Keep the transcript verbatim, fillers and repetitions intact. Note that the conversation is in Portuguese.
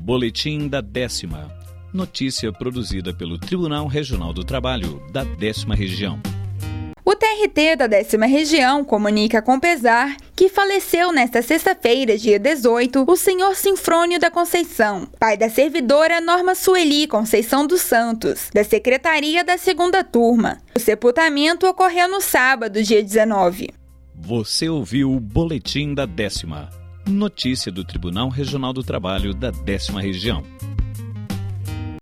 Boletim da Décima. Notícia produzida pelo Tribunal Regional do Trabalho da Décima Região. O T R T da Décima Região comunica com pesar que faleceu nesta sexta-feira, dia dezoito, o senhor Sinfrônio da Conceição, pai da servidora Norma Sueli Conceição dos Santos, da Secretaria da Segunda Turma. O sepultamento ocorreu no sábado, dia dezenove. Você ouviu o Boletim da Décima. Notícia do Tribunal Regional do Trabalho da Décima Região.